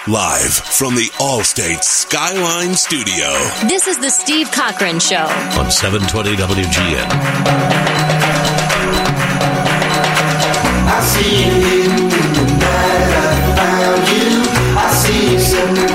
Live from the Allstate Skyline Studio. This is the Steve Cochran Show. On 720 WGN. I see you in the night, I found you. I see you sitting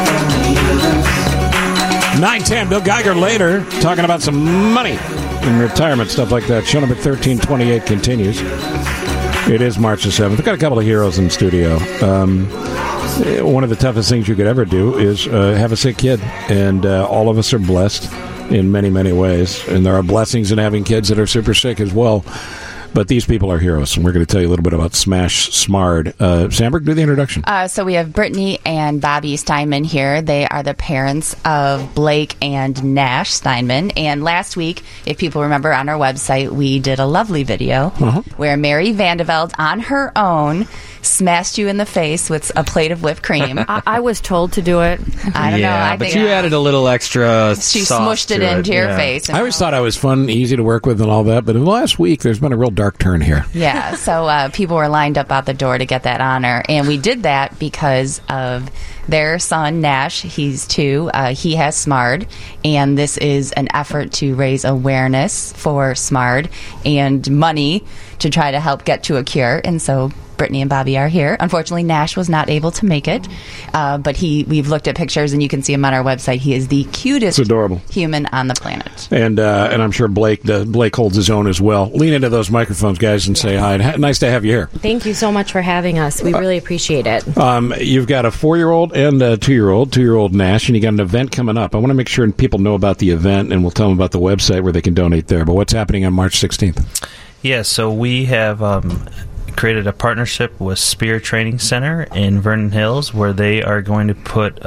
from the 9:10, Bill Geiger later, talking about some money and retirement, stuff like that. Show number 1328 continues. It is March the 7th. We've got a couple of heroes in the studio. One of the toughest things you could ever do is have a sick kid, and all of us are blessed in many, many ways, and there are blessings in having kids that are super sick as well. But these people are heroes, and we're going to tell you a little bit about Smash Smard. Sandberg, do the introduction. So we have Brittany and Bobby Steinman here. They are the parents of Blake and Nash Steinman. And last week, if people remember, on our website, we did a lovely video where Mary Vandeveld, on her own, smashed you in the face with a plate of whipped cream. I was told to do it. I don't know. I but think you added a little extra she sauce smushed it into your face. I always thought I was fun, easy to work with and all that, but in the last week, there's been a real dark turn here. Yeah, so people were lined up out the door to get that honor, and we did that because of their son, Nash. He's 2. He has SMARD, and this is an effort to raise awareness for SMARD and money to try to help get to a cure, and so Brittany and Bobby are here. Unfortunately, Nash was not able to make it, but we've looked at pictures, and you can see him on our website. He is the cutest human on the planet. And I'm sure Blake holds his own as well. Lean into those microphones, guys, and say hi. Nice to have you here. Thank you so much for having us. We really appreciate it. You've got a 4-year-old and a 2-year-old Nash, and you got an event coming up. I want to make sure people know about the event, and we'll tell them about the website where they can donate there. But what's happening on March 16th? Yeah, so we have created a partnership with Spear Training Center in Vernon Hills, where they are going to put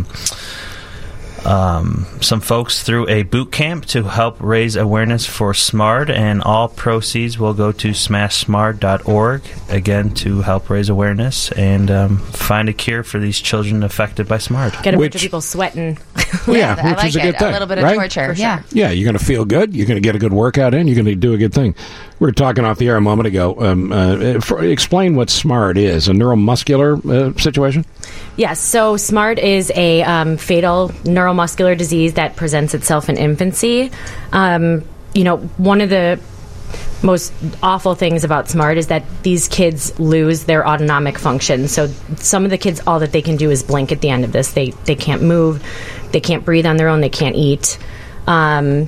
some folks through a boot camp to help raise awareness for SMARD, and all proceeds will go to smashsmard.org, again, to help raise awareness and find a cure for these children affected by SMARD. Get a bunch of people sweating. Yeah, I which like is a good thing. A little bit right? of torture. Sure. Yeah, you're going to feel good. You're going to get a good workout in. You're going to do a good thing. We were talking off the air a moment ago. Explain what SMARD is, a neuromuscular situation? Yes, so SMARD is a fatal neuromuscular disease that presents itself in infancy. One of the most awful things about SMARD is that these kids lose their autonomic function. So some of the kids, all that they can do is blink at the end of this. They can't move, they can't breathe on their own, they can't eat. So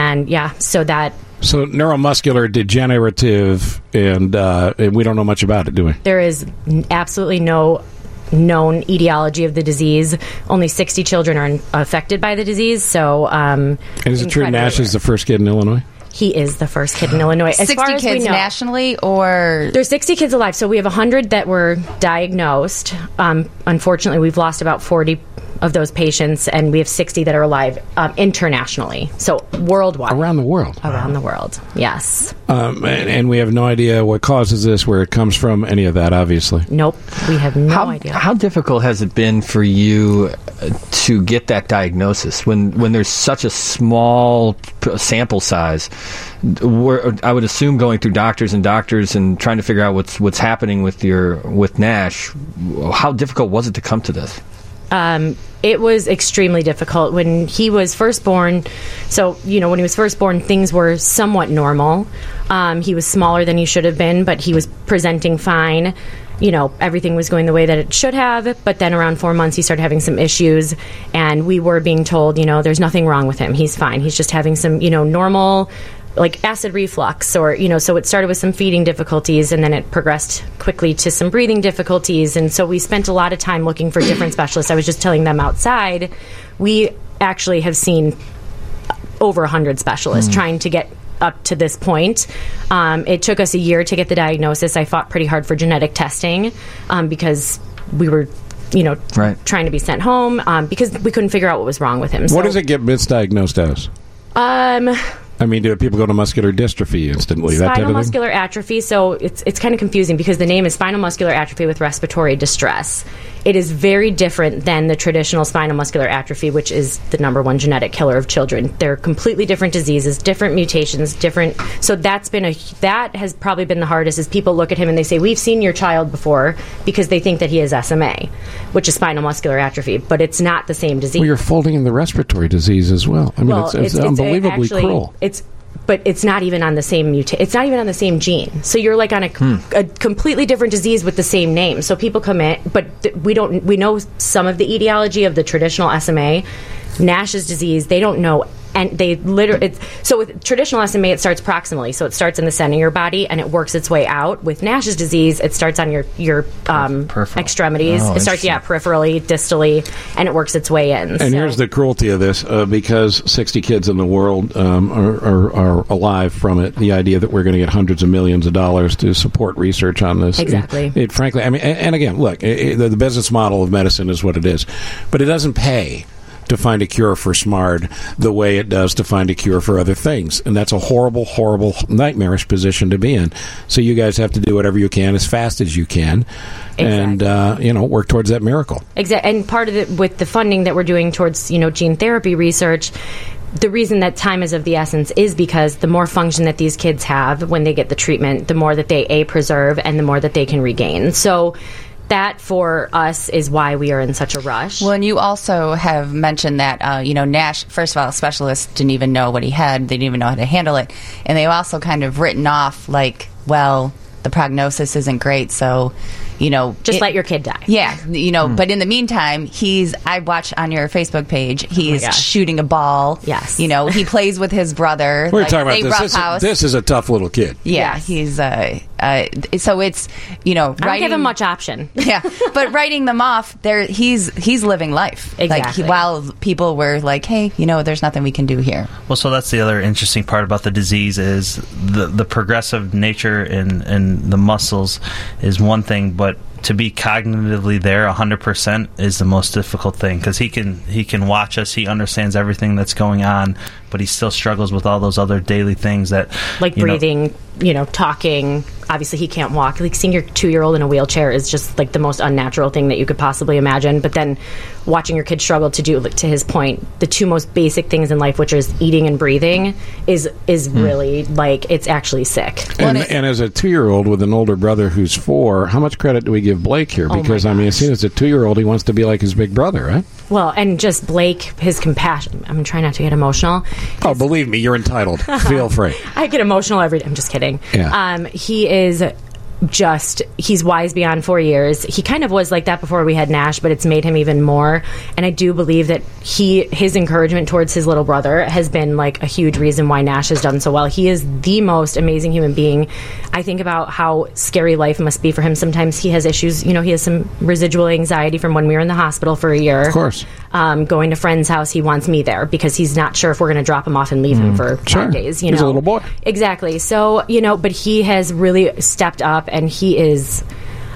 neuromuscular degenerative, and we don't know much about it, do we? There is absolutely no known etiology of the disease. Only 60 children are affected by the disease. So, and is it true Nash is the first kid in Illinois? He is the first kid in Illinois. As 60 far as kids we know, nationally, or there's 60 kids alive. So we have 100 that were diagnosed. Unfortunately, we've lost about 40 of those patients, and we have 60 that are alive internationally. So worldwide, around the world, yes. And we have no idea what causes this, where it comes from, any of that. Obviously, nope. We have no idea. How difficult has it been for you to get that diagnosis when there's such a small sample size? I would assume going through doctors and trying to figure out what's happening with Nash. How difficult was it to come to this? It was extremely difficult when he was first born. So, when he was first born, things were somewhat normal. He was smaller than he should have been, but he was presenting fine. Everything was going the way that it should have. But then around 4 months, he started having some issues, and we were being told, there's nothing wrong with him. He's fine. He's just having some, normal, like acid reflux, or so it started with some feeding difficulties, and then it progressed quickly to some breathing difficulties. And so we spent a lot of time looking for different specialists. I was just telling them outside, we actually have seen over 100 specialists trying to get up to this point. It took us a year to get the diagnosis. I fought pretty hard for genetic testing because we were trying to be sent home because we couldn't figure out what was wrong with him. What does it get misdiagnosed as? Do people go to muscular dystrophy instantly? Spinal muscular atrophy. So it's kind of confusing because the name is spinal muscular atrophy with respiratory distress. it is very different than the traditional spinal muscular atrophy, which is the number one genetic killer of children. They're completely different diseases, different mutations, different. So that has probably been the hardest. Is people look at him and they say, "We've seen your child before," because they think that he has SMA, which is spinal muscular atrophy, but it's not the same disease. Well, you're folding in the respiratory disease as well. I mean, it's unbelievably cruel. But it's not even on the same it's not even on the same gene. So you're like on a completely different disease with the same name. So people come in, but we know some of the etiology of the traditional SMA. Nash's disease, they don't know, and they literally. So with traditional SMA, it starts proximally, so it starts in the center of your body and it works its way out. With Nash's disease, it starts on your extremities. Oh, it starts peripherally, distally, and it works its way in. And here's the cruelty of this: because 60 kids in the world are alive from it. The idea that we're going to get hundreds of millions of dollars to support research on this, exactly. It frankly, I mean, and again, look, the business model of medicine is what it is, but it doesn't pay to find a cure for SMARD the way it does to find a cure for other things. And that's a horrible, horrible, nightmarish position to be in. So you guys have to do whatever you can as fast as you can. Exactly. And, work towards that miracle. Exactly. And part of it with the funding that we're doing towards, gene therapy research, the reason that time is of the essence is because the more function that these kids have when they get the treatment, the more that they preserve and the more that they can regain. So that for us is why we are in such a rush. Well, and you also have mentioned that, Nash, first of all, specialists didn't even know what he had. They didn't even know how to handle it. And they've also kind of written off, like, well, the prognosis isn't great, so, just let your kid die. Yeah, but in the meantime, I watch on your Facebook page, he's shooting a ball. Yes. He plays with his brother. We're talking about this is a tough little kid. Yeah, yes. He's so it's I don't give him much option. Yeah, but writing them off, he's living life. Exactly. While people were like, hey, there's nothing we can do here. Well, so that's the other interesting part about the disease is the progressive nature in the muscles is one thing, but to be cognitively there 100% is the most difficult thing, because he can watch us, he understands everything that's going on, but he still struggles with all those other daily things that, like breathing, talking. Obviously, he can't walk. Like, seeing your 2-year-old in a wheelchair is just like the most unnatural thing that you could possibly imagine. But then watching your kid struggle to do, to his point, the two most basic things in life, which is eating and breathing, is really, like, it's actually sick. And as a 2-year-old with an older brother who's 4, how much credit do we give Blake here? Because, as soon as a 2-year-old, he wants to be like his big brother, right? Well, and just Blake, his compassion. I'm trying not to get emotional. Oh, believe me, you're entitled. Feel free. I get emotional every day. I'm just kidding. Yeah. He is he's wise beyond 4 years. He kind of was like that before we had Nash, but it's made him even more. And I do believe that his encouragement towards his little brother has been like a huge reason why Nash has done so well. He is the most amazing human being. I think about how scary life must be for him. Sometimes he has issues. He has some residual anxiety from when we were in the hospital for a year. Of course. Going to friend's house, he wants me there because he's not sure if we're going to drop him off and leave him for 5 days. He's a little boy. Exactly. So, but he has really stepped up, and he is,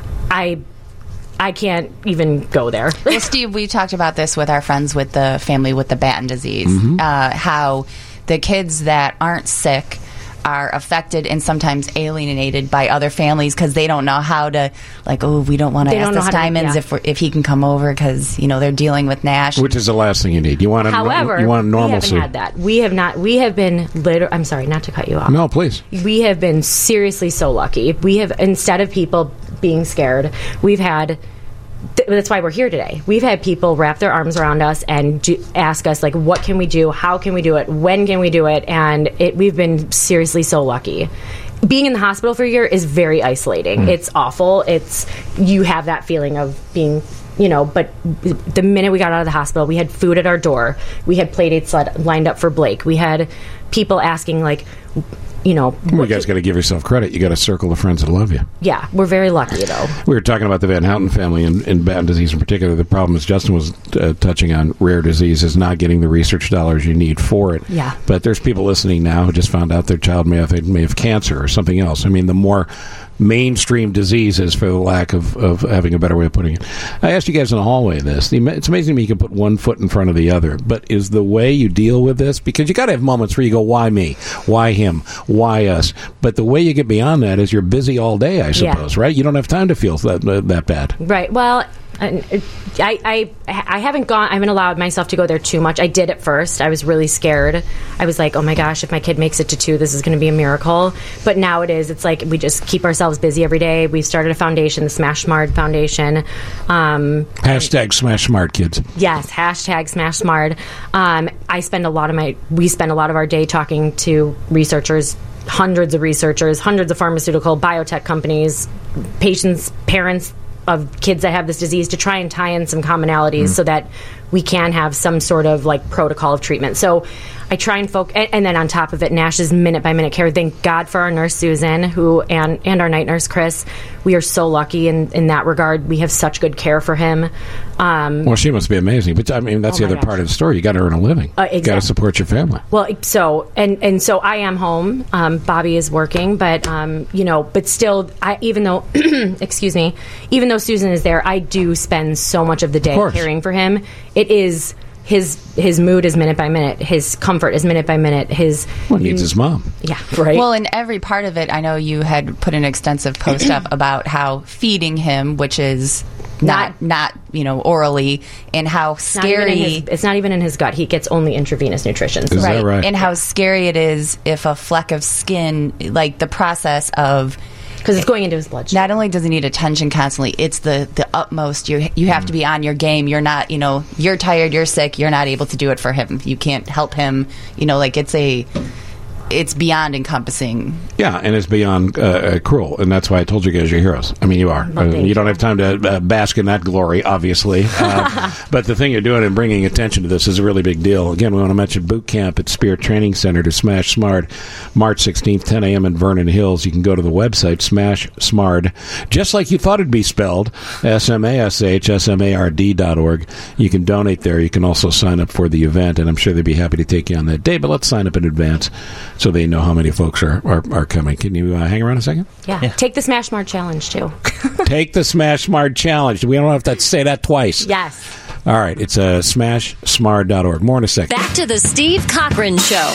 I can't even go there. Well, Steve, we talked about this with our friends with the family with the Batten disease, how the kids that aren't sick are affected and sometimes alienated by other families because they don't know how to, like, we don't want to ask the Steinmans if he can come over because, they're dealing with Nash. Which is the last thing you need. You want However, normalcy. We haven't had that. We have not. We have been I'm sorry, not to cut you off. No, please. We have been seriously so lucky. We have, instead of people being scared, we've had... That's why we're here today. We've had people wrap their arms around us and ask us, like, what can we do? How can we do it? When can we do it? And we've been seriously so lucky. Being in the hospital for a year is very isolating. It's awful. You have that feeling of being, but the minute we got out of the hospital, we had food at our door. We had play dates lined up for Blake. We had people asking, like, you guys got to give yourself credit. You got a circle of friends that love you. Yeah, we're very lucky, though. We were talking about the Van Houten family and Batten disease in particular. The problem, as Justin was touching on, rare disease is not getting the research dollars you need for it. Yeah. But there's people listening now who just found out their child may have cancer or something else. I mean, the more mainstream diseases, for the lack of having a better way of putting it. I asked you guys in the hallway this. It's amazing to me you can put one foot in front of the other, but is the way you deal with this, because you got to have moments where you go, why me? Why him? Why us? But the way you get beyond that is you're busy all day, I suppose, right? You don't have time to feel that bad. Right. Well, And I haven't allowed myself to go there too much. I did at first. I was really scared. I was like, oh my gosh, if my kid makes it to 2, this is going to be a miracle. But now it's like we just keep ourselves busy every day. We've started a foundation, the Smash Smart Foundation. Hashtag Smash Smart, kids. Yes, hashtag Smash Smart. We spend a lot of our day talking to researchers, hundreds of pharmaceutical, biotech companies, patients, parents of kids that have this disease, to try and tie in some commonalities so that we can have some sort of like protocol of treatment. So I try and focus, and then on top of it, Nash's minute-by-minute care. Thank God for our nurse, Susan, and our night nurse, Chris. We are so lucky in that regard. We have such good care for him. Well, she must be amazing. But, I mean, that's the other part of the story. You got to earn a living. Exactly. You got to support your family. Well, so I am home. Bobby is working, but, but still, even though, excuse me, even though Susan is there, I do spend so much of the day caring for him. It is... His mood is minute by minute. His comfort is minute by minute. He needs his mom. Yeah, right. Well, in every part of it, I know you had put an extensive post up about how feeding him, which is not orally, and how scary. It's not even in his gut. He gets only intravenous nutrition. Is that right? And how scary it is if a fleck of skin, like the process of. Because it's going into his bloodstream. Not only does he need attention constantly, it's the utmost. You have to be on your game. You're not, you're tired, you're sick, you're not able to do it for him. You can't help him. It's beyond encompassing. Yeah, and it's beyond cruel, and that's why I told you guys you're heroes. I mean, you are. You don't have time to bask in that glory, obviously. But the thing you're doing and bringing attention to this is a really big deal. Again, we want to mention boot camp at Spear Training Center to Smash Smart, March 16th, 10 a.m. in Vernon Hills. You can go to the website, Smash Smart, just like you thought it'd be spelled, SMASH, you can donate there. You can also sign up for the event, and I'm sure they'd be happy to take you on that day, but let's sign up in advance so they know how many folks are coming. Can you hang around a second? Yeah. Take the Smash Smart Challenge, too. Take the Smash Smart Challenge. We don't have to say that twice. Yes. All right. It's smashsmart.org. More in a second. Back to the Steve Cochran Show.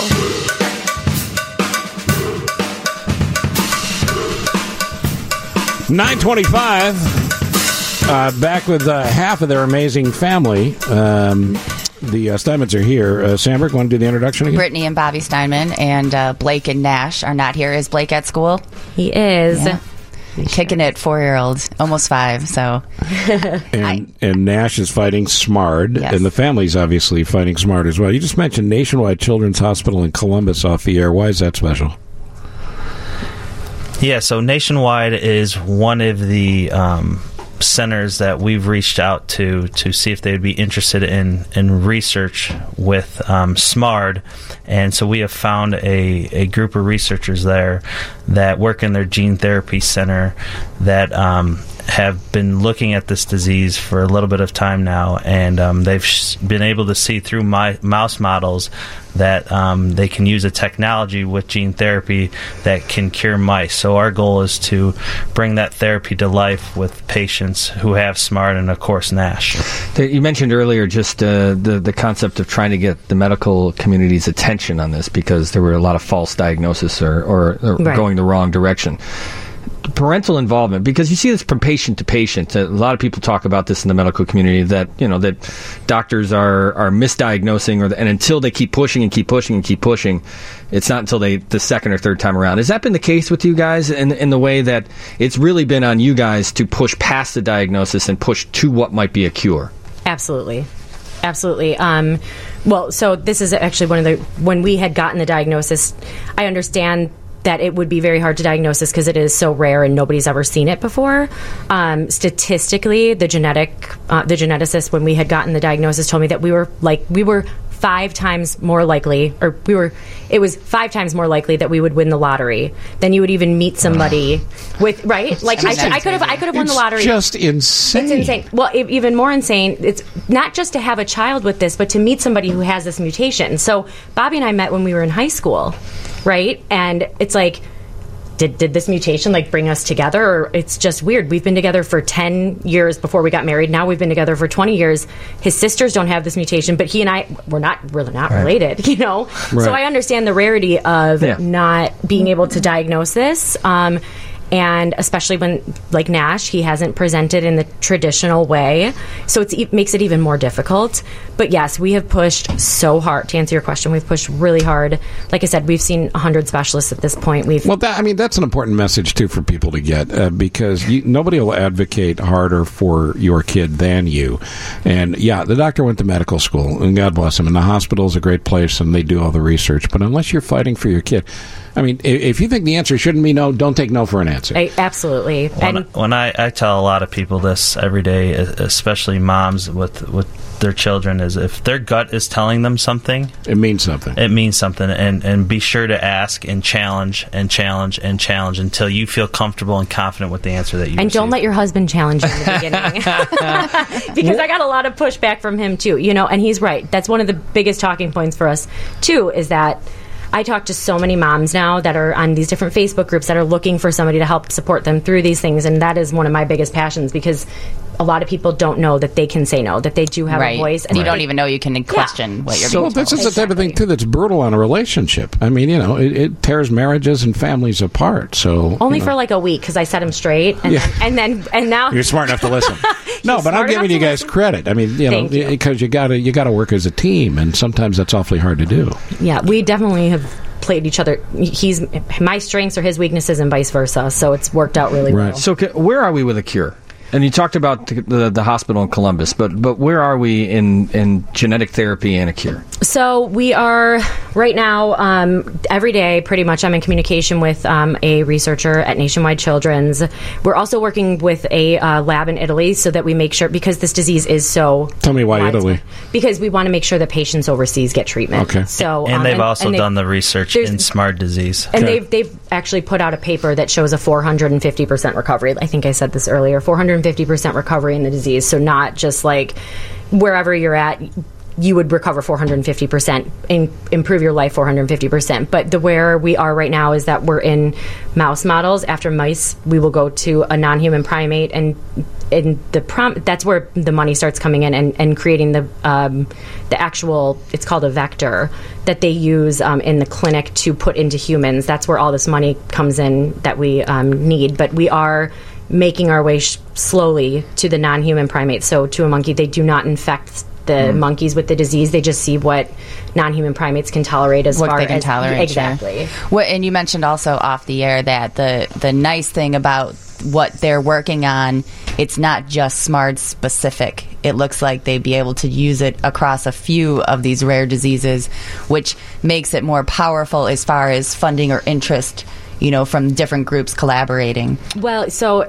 $9:25. Back with half of their amazing family. The Steinmans are here. Sandberg, want to do the introduction again? Brittany and Bobby Steinman and Blake and Nash are not here. Is Blake at school? He is. Yeah. Kicking it, 4-year-old, almost 5. So, and Nash is fighting SMART, yes. And the family's obviously fighting SMART as well. You just mentioned Nationwide Children's Hospital in Columbus off the air. Why is that special? Yeah, so Nationwide is one of the centers that we've reached out to see if they would be interested in research with SMART. And so we have found a group of researchers there that work in their gene therapy center that have been looking at this disease for a little bit of time now, and they've been able to see through mouse models that they can use a technology with gene therapy that can cure mice. So our goal is to bring that therapy to life with patients who have SMART and, of course, NASH. You mentioned earlier just the concept of trying to get the medical community's attention on this because there were a lot of false diagnoses or right. going the wrong direction. Parental involvement, because you see this from patient to patient. A lot of people talk about this in the medical community that doctors are misdiagnosing, and until they keep pushing, it's not until the second or third time around. Has that been the case with you guys in the way that it's really been on you guys to push past the diagnosis and push to what might be a cure? Absolutely. Well, so this is actually when we had gotten the diagnosis, I understand that it would be very hard to diagnose this because it is so rare and nobody's ever seen it before. Statistically, the geneticist, when we had gotten the diagnosis, told me that we were 5 times more likely, it was 5 times more likely that we would win the lottery than you would even meet somebody with, right? Like I could have won the lottery. It's just insane. It's insane. Well, even more insane, it's not just to have a child with this, but to meet somebody who has this mutation. So Bobby and I met when we were in high school, right? And it's like, did this mutation bring us together? Or it's just weird. We've been together for 10 years before we got married. Now we've been together for 20 years. His sisters don't have this mutation, but he and I, we're not related, Right. So I understand the rarity of not being able to diagnose this. And especially when, like Nash, he hasn't presented in the traditional way. So it makes it even more difficult. But yes, we have pushed so hard. To answer your question, we've pushed really hard. Like I said, we've seen 100 specialists at this point. That's an important message, too, for people to get, because nobody will advocate harder for your kid than you. And, yeah, the doctor went to medical school, and God bless him, and the hospital is a great place, and they do all the research. But unless you're fighting for your kid, I mean, if you think the answer shouldn't be no, don't take no for an answer. Absolutely. When I tell a lot of people this every day, especially moms with their children, is if their gut is telling them something, it means something. It means something, and be sure to ask and challenge and challenge and challenge until you feel comfortable and confident with the answer that you And receive. don't let your husband challenge you in the beginning. Because I got a lot of pushback from him, too. And he's right. That's one of the biggest talking points for us, too, is that I talk to so many moms now that are on these different Facebook groups that are looking for somebody to help support them through these things, and that is one of my biggest passions, because a lot of people don't know that they can say no, that they do have a voice. And you don't even know you can question what you're being told. This is the type of thing, too, that's brutal on a relationship. I mean, it tears marriages and families apart. So only for like a week, because I set him straight, and now you're smart enough to listen. No, but I'm giving you guys credit. I mean, because you got to work as a team, and sometimes that's awfully hard to do. Yeah, we definitely have played each other. He's my strengths are his weaknesses, and vice versa. So it's worked out really well. So where are we with a cure? And you talked about the hospital in Columbus, but where are we in genetic therapy and a cure? So we are right now, every day, pretty much, I'm in communication with a researcher at Nationwide Children's. We're also working with a lab in Italy so that we make sure, because this disease is so... Tell me why Italy. Because we want to make sure that patients overseas get treatment. Okay. So, and they've also done the research in SMART disease. And they've actually put out a paper that shows a 450% recovery. I think I said this earlier. 450% recovery in the disease. So not just like wherever you're at, you would recover 450% and improve your life 450%. But where we are right now is that we're in mouse models. After mice, we will go to a non-human primate, and that's where the money starts coming in and creating the actual, it's called a vector, that they use in the clinic to put into humans. That's where all this money comes in that we need. But we are making our way slowly to the non-human primates. So to a monkey, they do not infect the monkeys with the disease. They just see what non-human primates can tolerate as what far they can as tolerate. Exactly. And you mentioned also off the air that the nice thing about what they're working on, it's not just SMART specific. It looks like they'd be able to use it across a few of these rare diseases, which makes it more powerful as far as funding or interest, from different groups collaborating. Well, so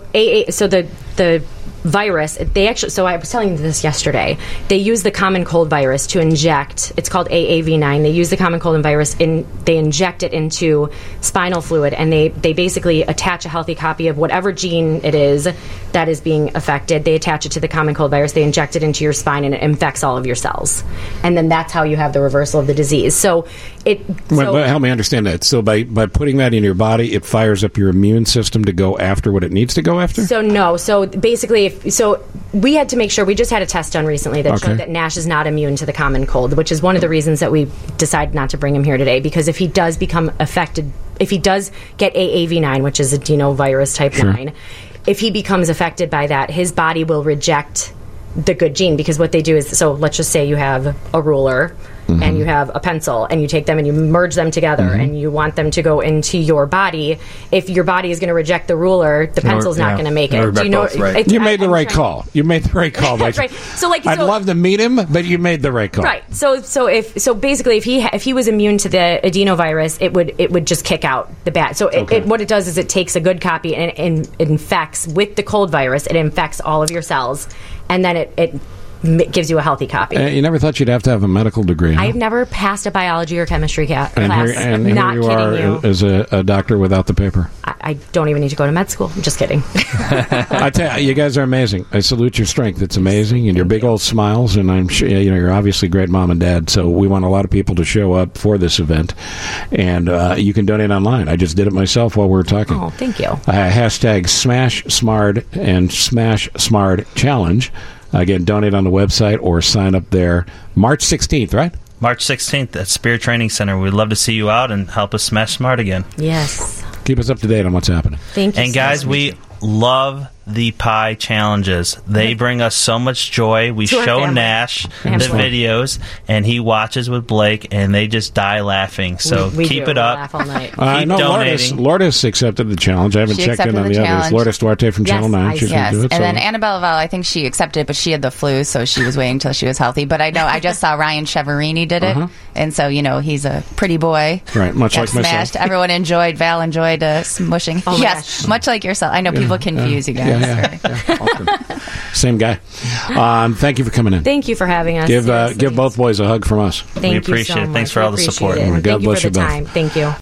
the virus, they actually, so I was telling you this yesterday, they use the common cold virus to inject, it's called AAV9, they use the common cold virus, they inject it into spinal fluid, and they basically attach a healthy copy of whatever gene it is that is being affected. They attach it to the common cold virus, they inject it into your spine, and it infects all of your cells. And then that's how you have the reversal of the disease. So help me understand that. So by putting that in your body, it fires up your immune system to go after what it needs to go after? So basically, so we had to make sure, we just had a test done recently that showed that Nash is not immune to the common cold, which is one of the reasons that we decided not to bring him here today, because if he does become affected, if he does get AAV9, which is adenovirus type 9, if he becomes affected by that, his body will reject the good gene, because what they do is, so let's just say you have a ruler and you have a pencil, and you take them and you merge them together, and you want them to go into your body. If your body is going to reject the ruler, the pencil's not going to make it. Do you know? Right. You made the right call. You made the right call. That's right. I'd love to meet him, but you made the right call. Right. So basically, if he was immune to the adenovirus, it would just kick out the bad. So what it does is it takes a good copy and it infects with the cold virus. It infects all of your cells, and then it gives you a healthy copy. You never thought you'd have to have a medical degree. I've never passed a biology or chemistry class. And here you are as a doctor without the paper. I don't even need to go to med school. I'm just kidding. I tell you guys are amazing. I salute your strength. It's amazing, and your big old smiles. And I'm sure you're obviously great mom and dad. So we want a lot of people to show up for this event, and you can donate online. I just did it myself while we were talking. Oh, thank you. Hashtag Smash Smart and Smash Smart Challenge. Again, donate on the website or sign up there. March 16th, right? March 16th at Spirit Training Center. We'd love to see you out and help us smash smart again. Yes. Keep us up to date on what's happening. Thank you. And guys, we love the pie challenges. They bring us so much joy. We To our show family. Nash the Absolutely. videos, and he watches with Blake, and they just die laughing. So we keep do. it We up. laugh all night. I know donating. Lourdes accepted the challenge. I haven't She checked in accepted on the the others. challenge. Lourdes Duarte from Yes, Channel 9. I She's see. going Yes, to do it. and so- then Annabelle Val, I think she accepted, but she had the flu, so she was waiting until she was healthy. But I know I just saw Ryan Cheverini did it, and so he's a pretty boy. Right, much Got like myself. smashed. Everyone enjoyed. Val enjoyed smushing. Oh my yes, gosh. much like yourself. I know people confuse you guys. Yeah. Awesome. Same guy. Thank you for coming in. Thank you for having us. Give Seriously. both boys a hug from us. Thank you appreciate so it. Thanks much. for We all the appreciate support. it. And God Thank you bless for you the both. time. Thank you.